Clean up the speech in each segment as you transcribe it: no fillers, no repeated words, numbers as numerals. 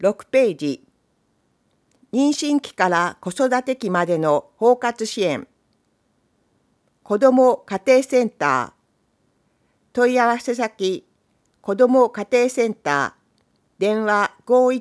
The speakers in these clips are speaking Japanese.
6ページ。妊娠期から子育て期までの包括支援。子ども家庭センター。問い合わせ先、子ども家庭センター。電話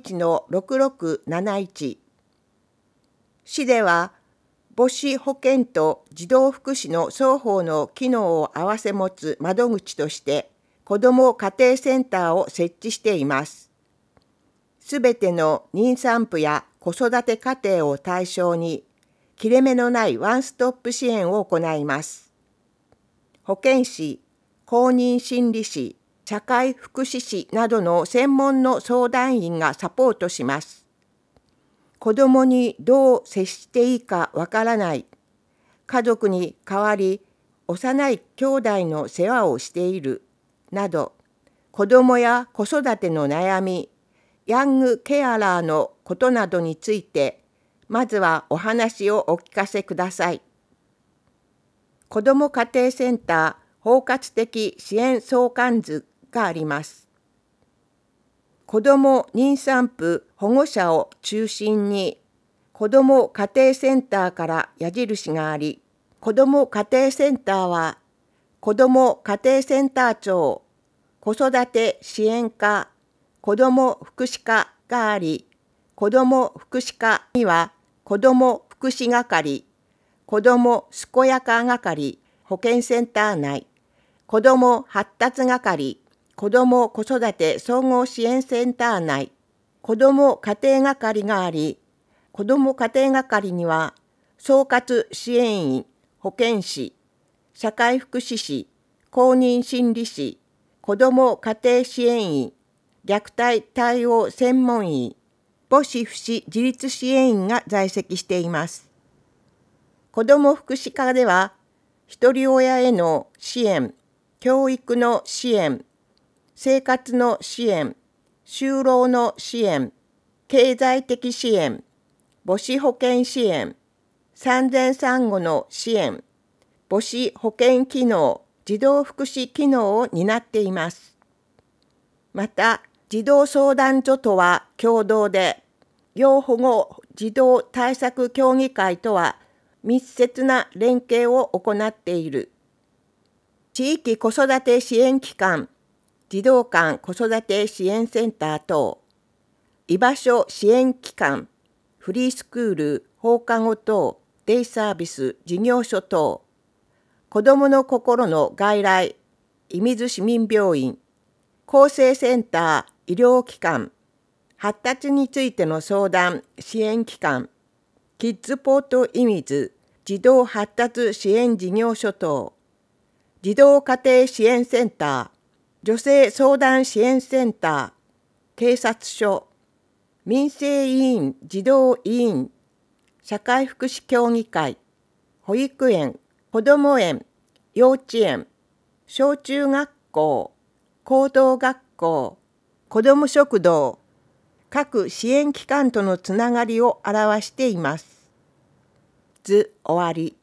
51-6671。市では、母子保健と児童福祉の双方の機能を併せ持つ窓口として、子ども家庭センターを設置しています。すべての妊産婦や子育て家庭を対象に、切れ目のないワンストップ支援を行います。保健師、公認心理師、社会福祉士などの専門の相談員がサポートします。子どもにどう接していいかわからない、家族に代わり幼い兄弟の世話をしている、など、子どもや子育ての悩み、ヤングケアラーのことなどについて、まずはお話をお聞かせください。子ども家庭センター包括的支援相関図があります。子ども妊産婦保護者を中心に、子ども家庭センターから矢印があり、子ども家庭センターは、子ども家庭センター長、子育て支援課、子ども福祉課があり、子ども福祉課には子ども福祉係、子ども健やか係、保健センター内、子ども発達係、子ども子育て総合支援センター内、子ども家庭係があり、子ども家庭係には総括支援員、保健師、社会福祉士、公認心理士、子ども家庭支援員、虐待対応専門員、母子福祉自立支援員が在籍しています。子ども福祉課では、ひとり親への支援、教育の支援、生活の支援、就労の支援、経済的支援、母子保健支援、産前産後の支援、母子保健機能、児童福祉機能を担っています。また、児童相談所とは共同で、要保護児童対策協議会とは密接な連携を行っている。地域子育て支援機関、児童館子育て支援センター等、居場所支援機関、フリースクール、放課後等、デイサービス、事業所等、子どもの心の外来、射水市民病院、厚生センター、医療機関、発達についての相談、支援機関、キッズポート射水、児童発達支援事業所等、児童家庭支援センター、女性相談支援センター、警察署、民生委員児童委員、社会福祉協議会、保育園、こども園、幼稚園、小中学校、高等学校、子ども食堂、各支援機関とのつながりを表しています。図終わり。